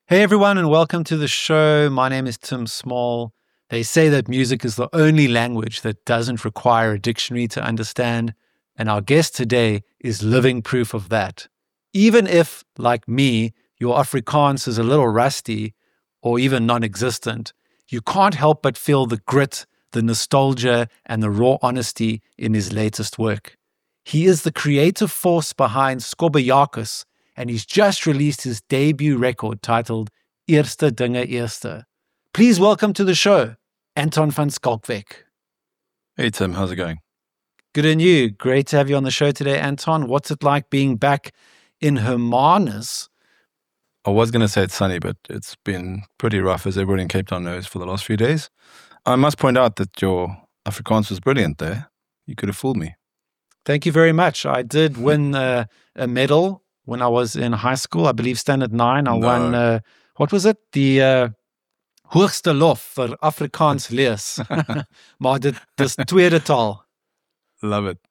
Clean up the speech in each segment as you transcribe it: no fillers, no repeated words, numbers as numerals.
Hey everyone, and welcome to the show. My name is Tim Small. They say that music is the only language that doesn't require a dictionary to understand, and our guest today is living proof of that. Even if, like me, your Afrikaans is a little rusty or even non-existent, you can't help but feel the grit, the nostalgia, and the raw honesty in his latest work. He is the creative force behind Skobbejakkes, and he's just released his debut record titled Eerste Dinge Eerste. Please welcome to the show, Anton van Skalkwyk. Hey Tim, how's it going? Good and you. Great to have you on the show today, Anton. What's it like being back in Hermanus? I was going to say it's sunny, but it's been pretty rough, as everyone in Cape Town knows, for the last few days. I must point out that your Afrikaans was brilliant there. You could have fooled me. Thank you very much. I did win a medal when I was in high school, I believe standard 9. I won, what was it? The hoogste lof vir Afrikaans lees. Maar dis tweede taal. Love it.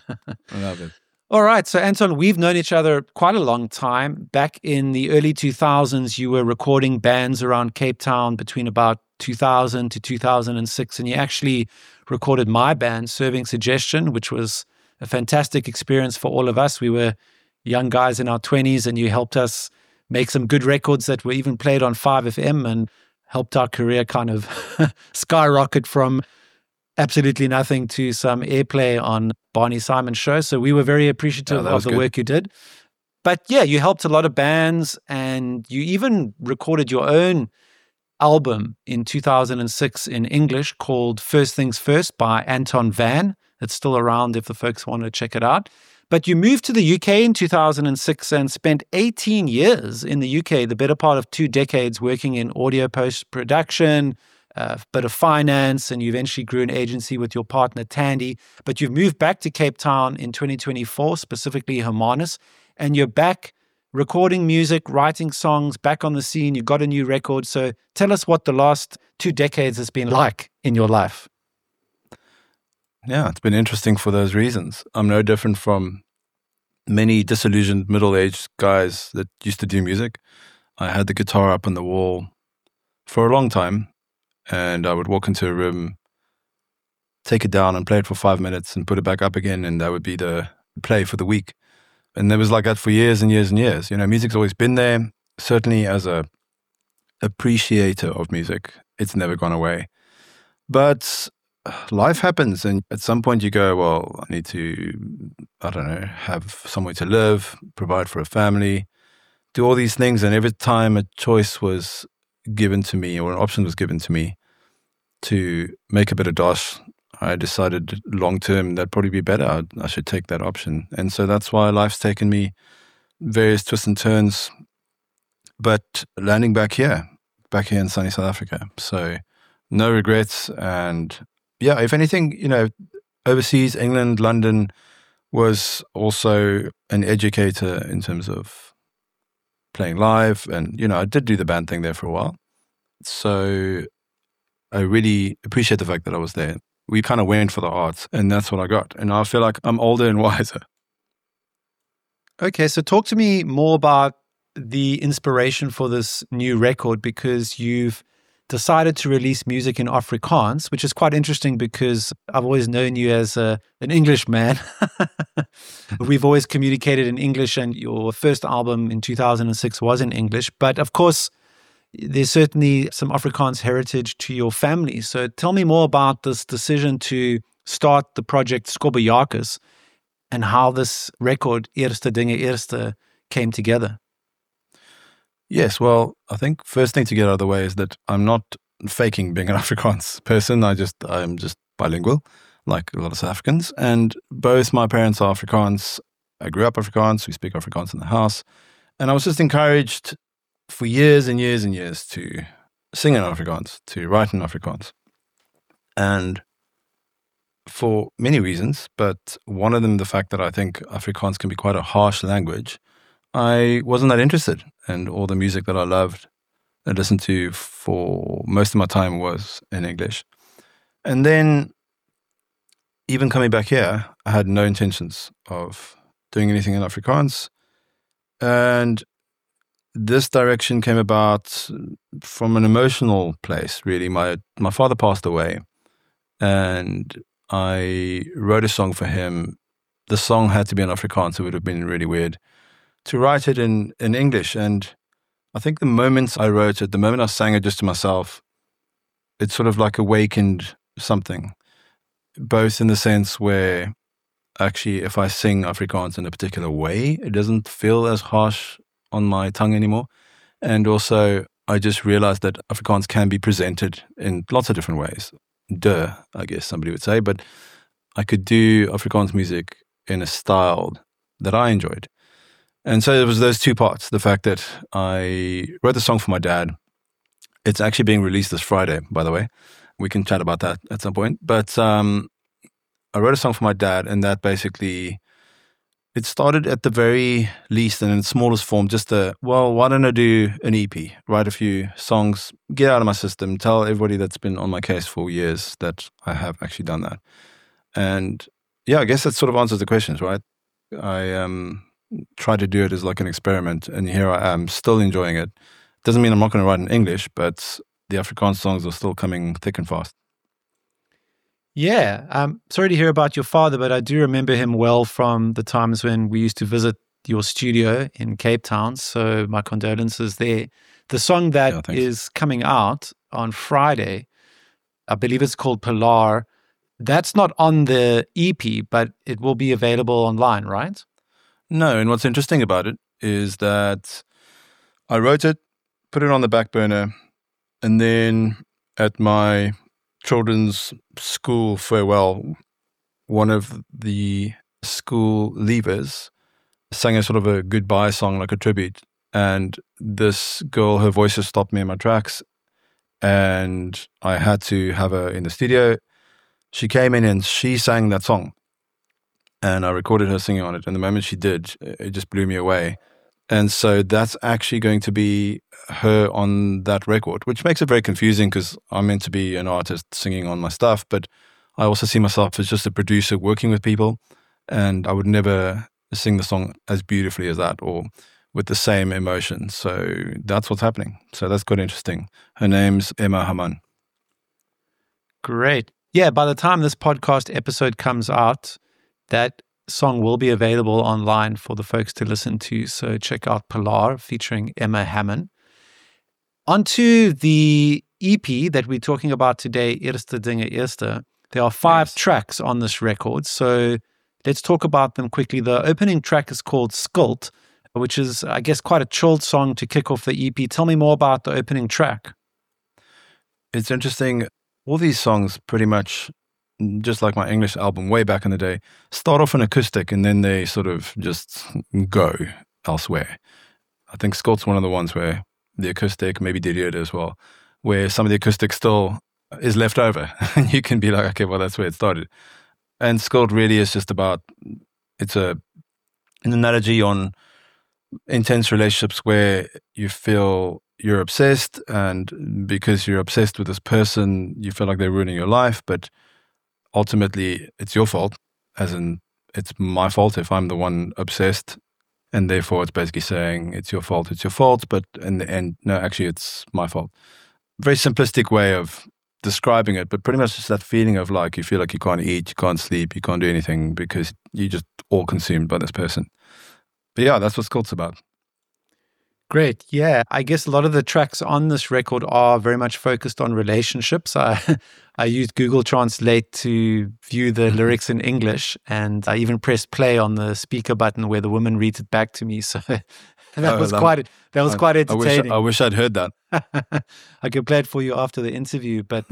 Love it. All right. So, Anton, we've known each other quite a long time. Back in the early 2000s, you were recording bands around Cape Town between about 2000 to 2006. And you actually recorded my band, Serving Suggestion, which was a fantastic experience for all of us. We were young guys in our 20s, and you helped us make some good records that were even played on 5FM and helped our career kind of skyrocket from absolutely nothing to some airplay on Barney Simon's show. So we were very appreciative of the work you did. But yeah, you helped a lot of bands, and you even recorded your own album in 2006 in English called First Things First by Anton Van. It's still around if the folks want to check it out. But you moved to the UK in 2006 and spent 18 years in the UK, the better part of 2 decades working in audio post-production, a bit of finance, and you eventually grew an agency with your partner, Tandy. But you've moved back to Cape Town in 2024, specifically Hermanus, and you're back recording music, writing songs, back on the scene. You got a new record. So tell us what the last 2 decades has been like in your life. Yeah, it's been interesting for those reasons. I'm no different from many disillusioned middle-aged guys that used to do music. I had the guitar up on the wall for a long time, and I would walk into a room, take it down and play it for 5 minutes and put it back up again, and that would be the play for the week. And it was like that for years and years and years. You know, music's always been there. Certainly as a appreciator of music, it's never gone away. But life happens, and at some point you go, well, I need to, I don't know, have somewhere to live, provide for a family, do all these things. And every time a choice was given to me, or an option was given to me to make a bit of dosh, I decided long term that'd probably be better. I should take that option. And so that's why life's taken me various twists and turns, but landing back here in sunny South Africa. So no regrets. And yeah, if anything, you know, overseas, England, London was also an educator in terms of playing live. And, you know, I did do the band thing there for a while. So I really appreciate the fact that I was there. We kind of went for the arts, and that's what I got. And I feel like I'm older and wiser. Okay, so talk to me more about the inspiration for this new record, because you've decided to release music in Afrikaans, which is quite interesting because I've always known you as an English man. We've always communicated in English, and your first album in 2006 was in English. But of course, there's certainly some Afrikaans heritage to your family. So tell me more about this decision to start the project Skobbejakkes and how this record, Eerste Dinge Eerste, came together. Yes, well, I think first thing to get out of the way is that I'm not faking being an Afrikaans person. I'm just bilingual, like a lot of South Africans. And both my parents are Afrikaans. I grew up Afrikaans. We speak Afrikaans in the house. And I was just encouraged for years and years and years to sing in Afrikaans, to write in Afrikaans. And for many reasons, but one of them, the fact that I think Afrikaans can be quite a harsh language, I wasn't that interested. And all the music that I loved and listened to for most of my time was in English. And then, even coming back here, I had no intentions of doing anything in Afrikaans. And this direction came about from an emotional place, really. My father passed away, and I wrote a song for him. The song had to be in Afrikaans. It would have been really weird to write it in English. And I think the moment I wrote it, the moment I sang it just to myself, it sort of like awakened something, both in the sense where actually if I sing Afrikaans in a particular way, it doesn't feel as harsh on my tongue anymore. And also I just realized that Afrikaans can be presented in lots of different ways. I guess somebody would say, but I could do Afrikaans music in a style that I enjoyed. And so it was those two parts. The fact that I wrote the song for my dad. It's actually being released this Friday, by the way. We can chat about that at some point. But I wrote a song for my dad, and that basically, it started at the very least and in its smallest form, why don't I do an EP, write a few songs, get out of my system, tell everybody that's been on my case for years that I have actually done that. And yeah, I guess that sort of answers the questions, right? I tried to do it as like an experiment, and here I am, still enjoying it. Doesn't mean I'm not going to write in English, but the Afrikaans songs are still coming thick and fast. Yeah, sorry to hear about your father, but I do remember him well from the times when we used to visit your studio in Cape Town. So my condolences there. The song that is coming out on Friday, I believe it's called Pilar. That's not on the EP, but it will be available online, right? No, and what's interesting about it is that I wrote it, put it on the back burner, and then at my children's school farewell, one of the school leavers sang a sort of a goodbye song, like a tribute. And this girl, her voice just stopped me in my tracks, and I had to have her in the studio. She came in and she sang that song, and I recorded her singing on it. And the moment she did, it just blew me away. And so that's actually going to be her on that record, which makes it very confusing because I'm meant to be an artist singing on my stuff, but I also see myself as just a producer working with people, and I would never sing the song as beautifully as that or with the same emotion. So that's what's happening. So that's quite interesting. Her name's Emma Haman. Great. Yeah, by the time this podcast episode comes out, that song will be available online for the folks to listen to. So check out Pilar featuring Emma Hammond. Onto the EP that we're talking about today, Eerste Dinge Eerste. There are 5 tracks on this record. So let's talk about them quickly. The opening track is called Skuld, which is, I guess, quite a chilled song to kick off the EP. Tell me more about the opening track. It's interesting. All these songs pretty much, just like my English album way back in the day, start off an acoustic and then they sort of just go elsewhere. I think Skuld's one of the ones where the acoustic, maybe Didier as well, where some of the acoustic still is left over. And you can be like, okay, well, that's where it started. And Skuld really is just about, it's an analogy on intense relationships where you feel you're obsessed, and because you're obsessed with this person, you feel like they're ruining your life, but ultimately it's your fault, as in it's my fault if I'm the one obsessed, and therefore it's basically saying it's your fault, but in the end, no, actually it's my fault. Very simplistic way of describing it, but pretty much just that feeling of like you feel like you can't eat, you can't sleep, you can't do anything because you're just all consumed by this person. But yeah, that's what Skuld's about. Great. Yeah. I guess a lot of the tracks on this record are very much focused on relationships. I used Google Translate to view the lyrics in English, and I even pressed play on the speaker button where the woman reads it back to me. So that was quite entertaining. I wish I'd heard that. I could play it for you after the interview. But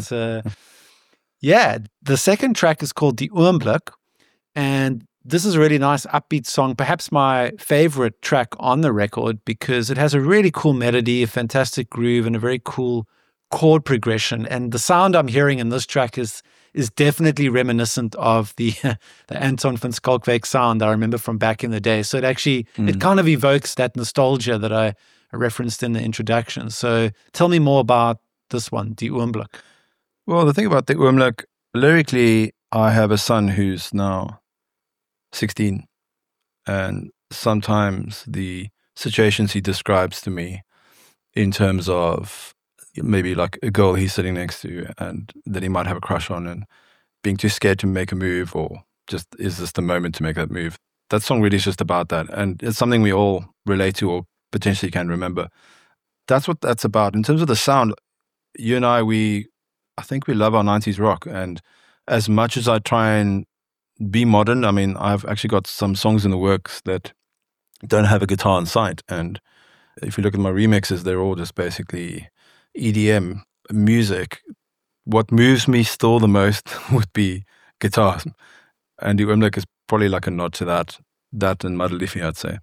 yeah, the second track is called Die Oomblik, and this is a really nice upbeat song, perhaps my favorite track on the record because it has a really cool melody, a fantastic groove, and a very cool chord progression. And the sound I'm hearing in this track is definitely reminiscent of the Anton van Schalkwyk sound I remember from back in the day. So it kind of evokes that nostalgia that I referenced in the introduction. So tell me more about this one, Die Oomblik. Well, the thing about Die Oomblik, lyrically, I have a son who's now 16, and sometimes the situations he describes to me in terms of maybe like a girl he's sitting next to and that he might have a crush on and being too scared to make a move, or just is this the moment to make that move? That song really is just about that. And it's something we all relate to or potentially can remember. That's what that's about. In terms of the sound, you and I think we love our 90s rock. And as much as I try and be modern, I mean, I've actually got some songs in the works that don't have a guitar in sight. And if you look at my remixes, they're all just basically EDM music. What moves me still the most would be guitar. And Die Oomblik is probably like a nod to that and Madelifi, I'd say.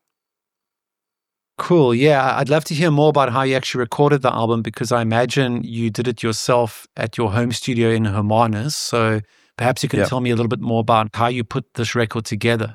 Cool. Yeah, I'd love to hear more about how you actually recorded the album, because I imagine you did it yourself at your home studio in Hermanus. So perhaps you can tell me a little bit more about how you put this record together.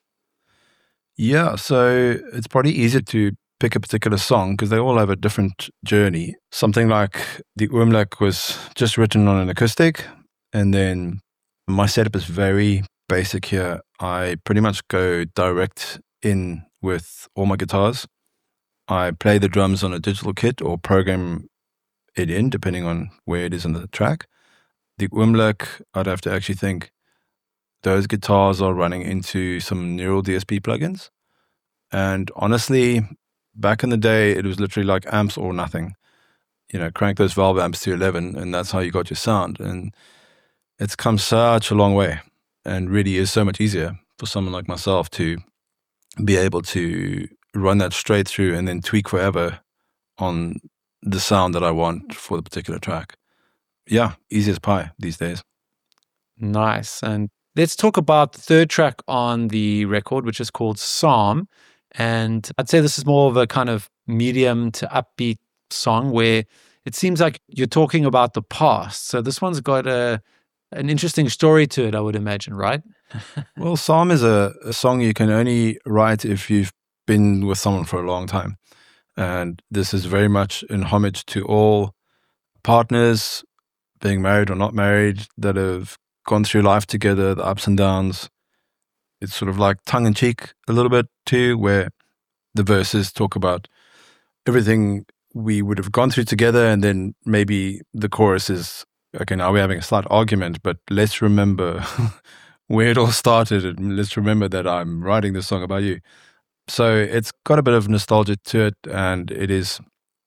Yeah, so it's probably easier to pick a particular song because they all have a different journey. Something like Die Oomblik was just written on an acoustic, and then my setup is very basic here. I pretty much go direct in with all my guitars. I play the drums on a digital kit or program it in, depending on where it is in the track. Die Oomblik, I'd have to actually think those guitars are running into some Neural DSP plugins. And honestly, back in the day, it was literally like amps or nothing. You know, crank those valve amps to 11, and that's how you got your sound. And it's come such a long way, and really is so much easier for someone like myself to be able to run that straight through and then tweak forever on the sound that I want for the particular track. Yeah, easy as pie these days. Nice. And let's talk about the third track on the record, which is called Psalm. And I'd say this is more of a kind of medium to upbeat song where it seems like you're talking about the past. So this one's got an interesting story to it, I would imagine, right? Well, Psalm is a song you can only write if you've been with someone for a long time. And this is very much in homage to all partners, being married or not married, that have gone through life together, the ups and downs. It's sort of like tongue-in-cheek a little bit too, where the verses talk about everything we would have gone through together, and then maybe the chorus is, okay, now we're having a slight argument, but let's remember where it all started, and let's remember that I'm writing this song about you. So it's got a bit of nostalgia to it, and it is,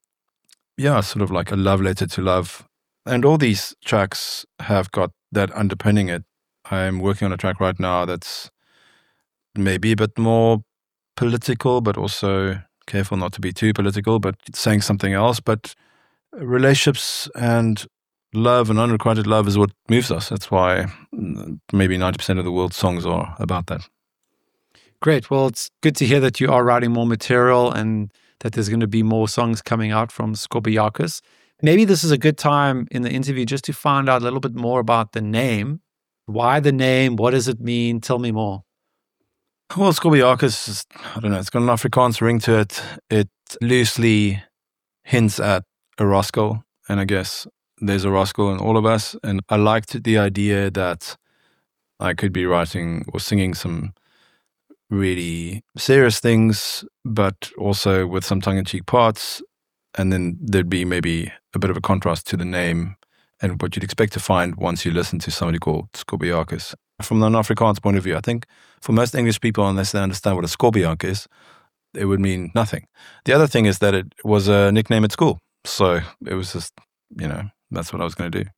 sort of like a love letter to love. And all these tracks have got that underpinning it. I'm working on a track right now that's maybe a bit more political, but also careful not to be too political, but saying something else. But relationships and love and unrequited love is what moves us. That's why maybe 90% of the world's songs are about that. Great. Well, it's good to hear that you are writing more material and that there's going to be more songs coming out from Scorpiakis. Maybe this is a good time in the interview just to find out a little bit more about the name. Why the name? What does it mean? Tell me more. Well, Scorpiakis is, I don't know, it's got an Afrikaans ring to it. It loosely hints at a rascal, and I guess there's a rascal in all of us. And I liked the idea that I could be writing or singing some really serious things, but also with some tongue-in-cheek parts. And then there'd be maybe a bit of a contrast to the name and what you'd expect to find once you listen to somebody called Scorpiakis. From an Afrikaans point of view, I think for most English people, unless they understand what a scorpiak is, it would mean nothing. The other thing is that it was a nickname at school. So it was just, that's what I was going to do.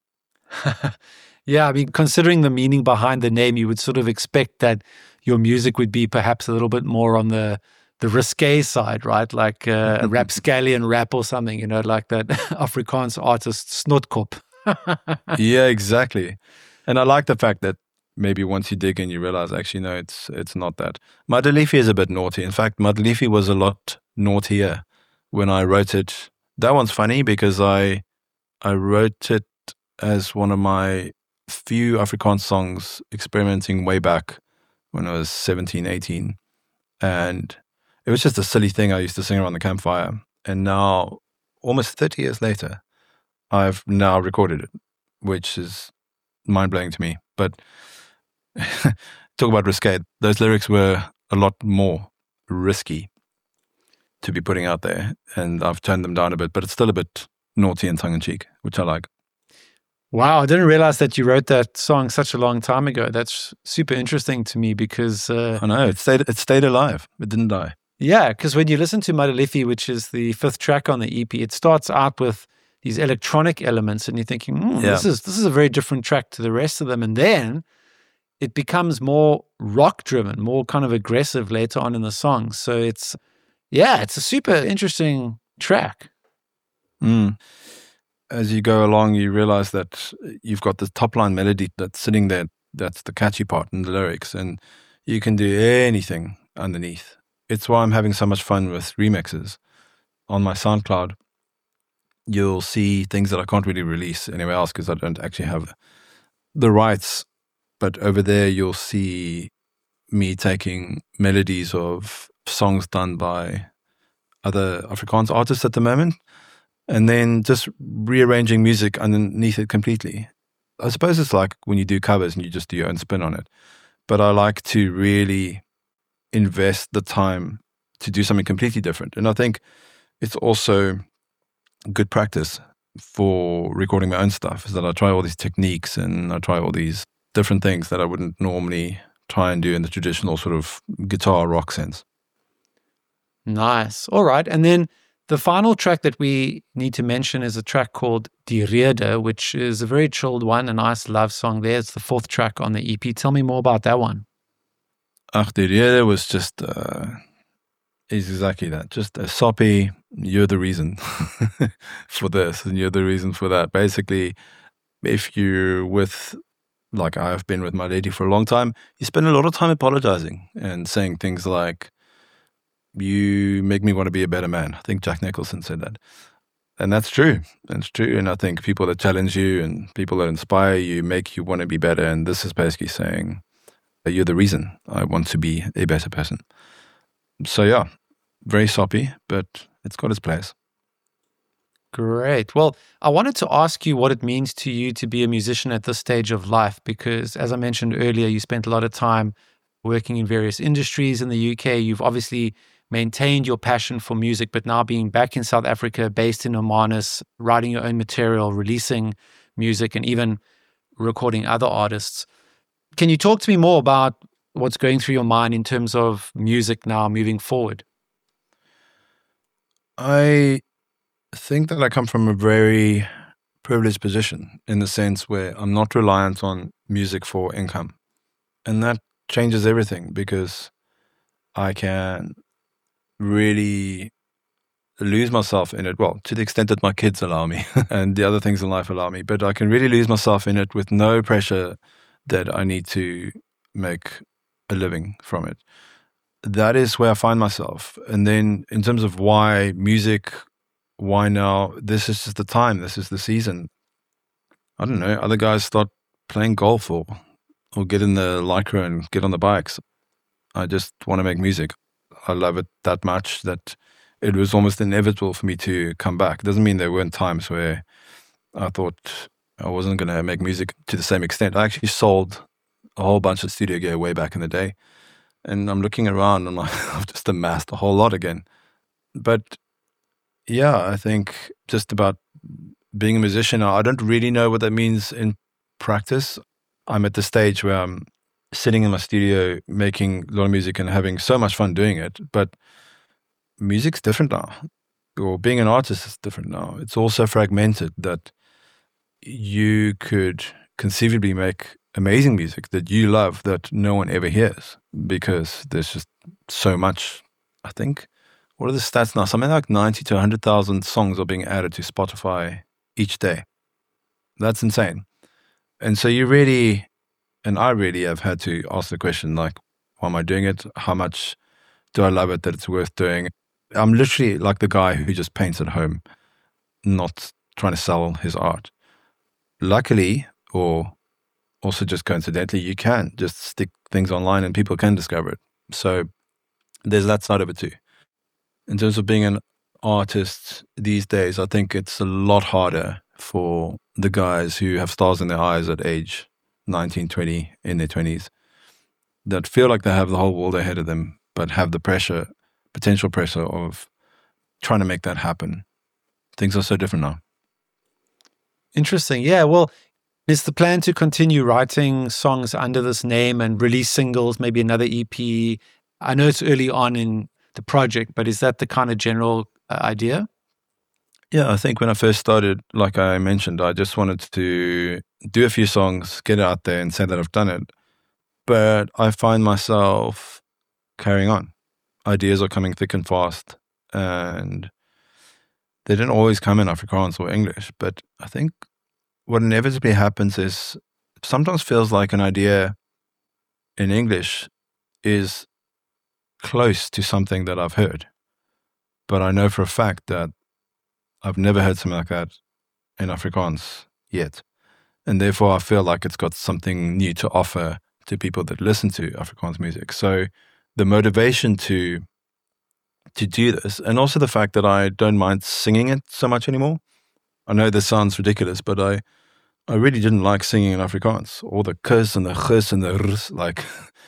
Yeah, I mean, considering the meaning behind the name, you would sort of expect that your music would be perhaps a little bit more on the risque side, right? Like a rapscallion rap or something, like that Afrikaans artist Snotkop. Yeah, exactly. And I like the fact that maybe once you dig in, you realize, actually, no, it's not that. Madelifi is a bit naughty. In fact, Madelifi was a lot naughtier when I wrote it. That one's funny because I wrote it as one of my few Afrikaans songs, experimenting way back when I was 17, 18. And it was just a silly thing I used to sing around the campfire. And now, almost 30 years later, I've now recorded it, which is mind-blowing to me. But talk about risque. Those lyrics were a lot more risky. to be putting out there, and I've turned them down a bit, but it's still a bit naughty and tongue-in-cheek, which I like. Wow, I didn't realize that you wrote that song such a long time ago. That's super interesting to me because... I know, it stayed alive. It didn't die. Yeah, because when you listen to Madalifi, which is the 5th track on the EP, it starts out with these electronic elements, and you're thinking, this is a very different track to the rest of them. And then it becomes more rock-driven, more kind of aggressive later on in the song. So it's a super interesting track. As you go along, you realize that you've got the top-line melody that's sitting there. That's the catchy part in the lyrics, and you can do anything underneath. It's why I'm having so much fun with remixes. On my SoundCloud, you'll see things that I can't really release anywhere else because I don't actually have the rights. But over there, you'll see me taking melodies of songs done by other Afrikaans artists at the moment, and then just rearranging music underneath it completely. I suppose it's like when you do covers and you just do your own spin on it. But I like to really invest the time to do something completely different. And I think it's also good practice for recording my own stuff, is that I try all these techniques and I try all these different things that I wouldn't normally try and do in the traditional sort of guitar rock sense. Nice. All right. And then the final track that we need to mention is a track called Die Rede, which is a very chilled one, a nice love song there. It's the 4th track on the EP. Tell me more about that one. Ach, Die Rede was just, is exactly that. Just a soppy, you're the reason for this and you're the reason for that. Basically, if you're with, like I've been with my lady for a long time, you spend a lot of time apologizing and saying things like, you make me want to be a better man. I think Jack Nicholson said that. And that's true. That's true. And I think people that challenge you and people that inspire you make you want to be better. And this is basically saying, you're the reason I want to be a better person. So yeah, very soppy, but it's got its place. Great. Well, I wanted to ask you what it means to you to be a musician at this stage of life, because as I mentioned earlier, you spent a lot of time working in various industries in the UK. You've obviously maintained your passion for music, but now being back in South Africa, based in Hermanus, writing your own material, releasing music, and even recording other artists. Can you talk to me more about what's going through your mind in terms of music now moving forward? I think that I come from a very privileged position in the sense where I'm not reliant on music for income. And that changes everything because I can really lose myself in it. Well, to the extent that my kids allow me and the other things in life allow me, but I can really lose myself in it with no pressure that I need to make a living from it. That is where I find myself. And then in terms of why music, why now, this is just the time, this is the season. I don't know, other guys start playing golf or get in the Lycra and get on the bikes. I just want to make music. I love it that much that it was almost inevitable for me to come back. It doesn't mean there weren't times where I thought I wasn't going to make music to the same extent. I actually sold a whole bunch of studio gear way back in the day. And I'm looking around and I've just amassed a whole lot again. But yeah, I think just about being a musician, I don't really know what that means in practice. I'm at the stage where I'm sitting in my studio making a lot of music and having so much fun doing it. But music's different now. Or being an artist is different now. It's all so fragmented that you could conceivably make amazing music that you love that no one ever hears because there's just so much. I think, what are the stats now? Something like 90 to 100,000 songs are being added to Spotify each day. That's insane. And so you really, and I really have had to ask the question, like, why am I doing it? How much do I love it that it's worth doing? I'm literally like the guy who just paints at home, not trying to sell his art. Luckily, or also just coincidentally, you can just stick things online and people can discover it. So there's that side of it too. In terms of being an artist these days, I think it's a lot harder for the guys who have stars in their eyes at age 19, 20, in their 20s, that feel like they have the whole world ahead of them, but have the pressure, potential pressure of trying to make that happen. Things are so different now. Interesting. Yeah. Well, is the plan to continue writing songs under this name and release singles, maybe another EP? I know it's early on in the project, but is that the kind of general idea? Yeah, I think when I first started, like I mentioned, I just wanted to do a few songs, get it out there and say that I've done it. But I find myself carrying on. Ideas are coming thick and fast, and they didn't always come in Afrikaans or English. But I think what inevitably happens is sometimes feels like an idea in English is close to something that I've heard. But I know for a fact that I've never heard something like that in Afrikaans yet. And therefore I feel like it's got something new to offer to people that listen to Afrikaans music. So the motivation to do this, and also the fact that I don't mind singing it so much anymore. I know this sounds ridiculous, but I really didn't like singing in Afrikaans. All the kus and the chus and the rs, like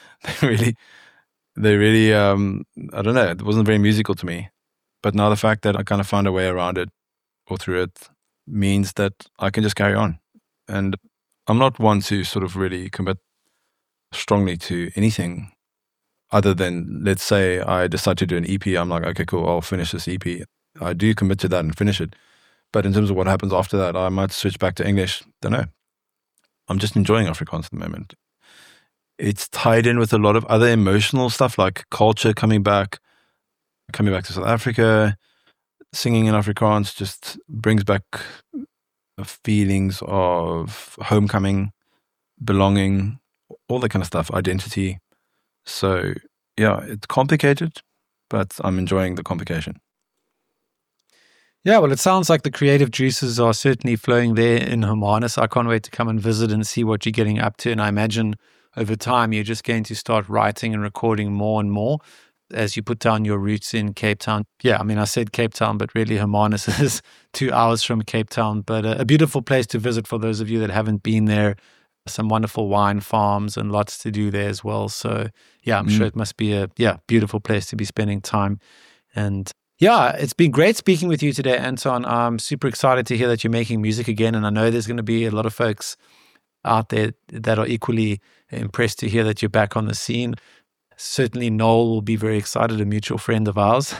they really, I don't know, it wasn't very musical to me. But now the fact that I kind of found a way around it or through it means that I can just carry on. And I'm not one to sort of really commit strongly to anything other than, let's say I decide to do an EP. I'm like, okay, cool, I'll finish this EP. I do commit to that and finish it. But in terms of what happens after that, I might switch back to English. Don't know. I'm just enjoying Afrikaans at the moment. It's tied in with a lot of other emotional stuff like culture coming back to South Africa. Singing in Afrikaans just brings back feelings of homecoming, belonging, all that kind of stuff, identity. So yeah, it's complicated, but I'm enjoying the complication. Yeah, well, it sounds like the creative juices are certainly flowing there in Hermanus. I can't wait to come and visit and see what you're getting up to. And I imagine over time, you're just going to start writing and recording more and more as you put down your roots in Cape Town. Yeah, I mean, I said Cape Town, but really Hermanus is 2 hours from Cape Town. But a beautiful place to visit for those of you that haven't been there. Some wonderful wine farms and lots to do there as well. So yeah, I'm sure it must be a beautiful place to be spending time. And yeah, it's been great speaking with you today, Anton. I'm super excited to hear that you're making music again. And I know there's going to be a lot of folks out there that are equally impressed to hear that you're back on the scene. Certainly Noel will be very excited, a mutual friend of ours.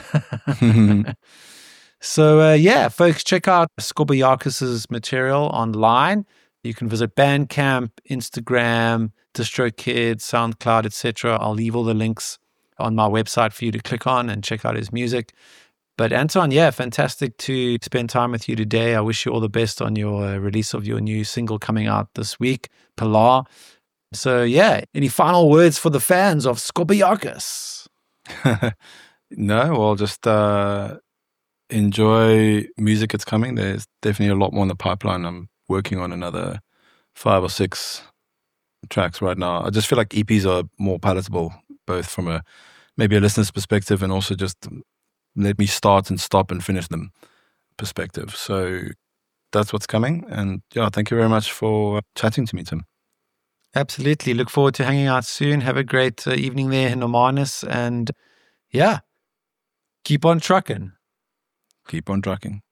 So yeah, folks, check out Skobayakis's material online. You can visit Bandcamp, Instagram, DistroKid, SoundCloud, etc. I'll leave all the links on my website for you to click on and check out his music. But Anton, yeah, fantastic to spend time with you today. I wish you all the best on your release of your new single coming out this week, Pilar. So yeah, any final words for the fans of Skobayakis? No, well, just enjoy music that's coming. There's definitely a lot more in the pipeline. I'm working on another 5 or 6 tracks right now. I just feel like EPs are more palatable, both from maybe a listener's perspective and also just let me start and stop and finish them perspective. So that's what's coming. And yeah, thank you very much for chatting to me, Tim. Absolutely. Look forward to hanging out soon. Have a great evening there in Hermanus. And yeah, keep on trucking. Keep on trucking.